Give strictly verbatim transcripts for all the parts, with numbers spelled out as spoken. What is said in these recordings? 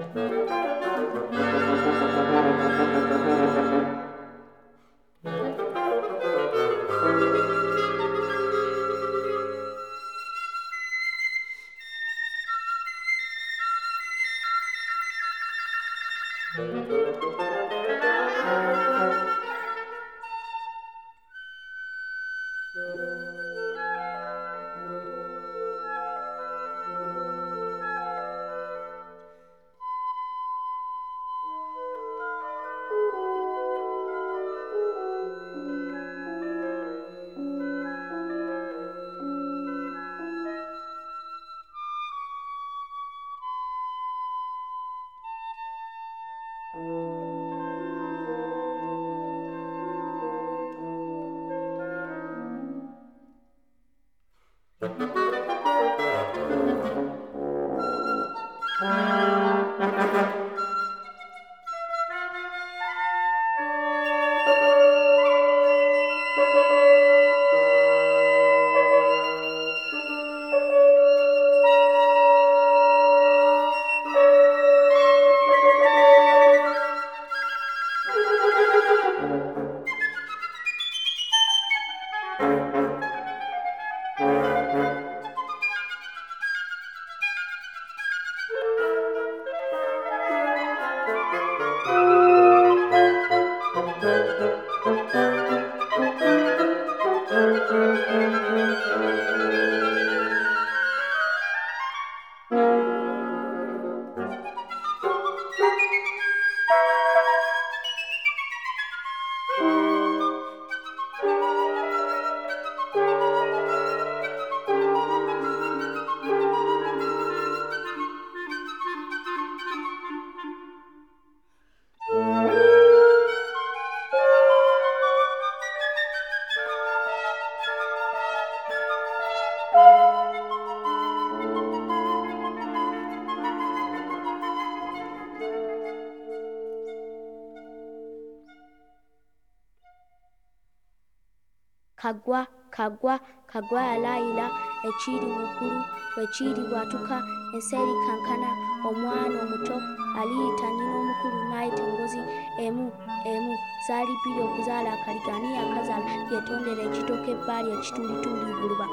Kagwa, kagwa, kagwa yalayira, ekiri mu ggulu bwekiri bwatuka, enseeri kankana, omwana omuto aliyita nnyina omukulu n'ayita engozi emu emu zaali bbiri okuzaala akaliga ani yakazaala yeetondera ekitooke ebbaali ekituulituuli guluba.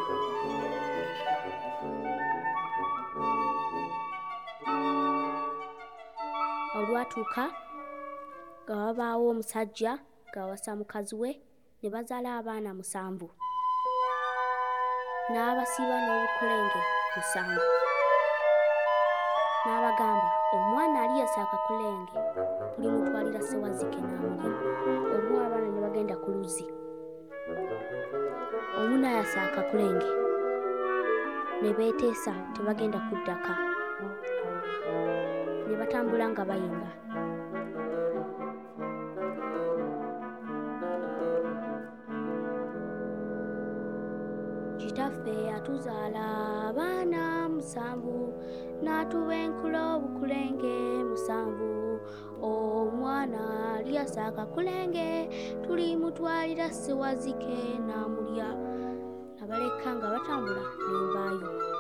Olwatuuka nga wabaawo omusajja ng'awasa mukazi we ne bazaala abaana musanvu n'abasiiba n'obukulenge musanvu n'abagamba omwana ali yasa akakulenge tulimutwalira Ssewazike n'amulya. Olumu abaana ne bagenda ku luzzi, omu n'ayasa akakulenge ne beeteesa tebagenda kuddaka, ne batambula nga bayimba. Kitaffe yatuzaala abaana musanvu n'atubenkula obukulenge musanvu, omwana aliyasa akakulenge tulimutwalira Ssewazike n'amulya. Nabaleka nga batambula n'envaayo.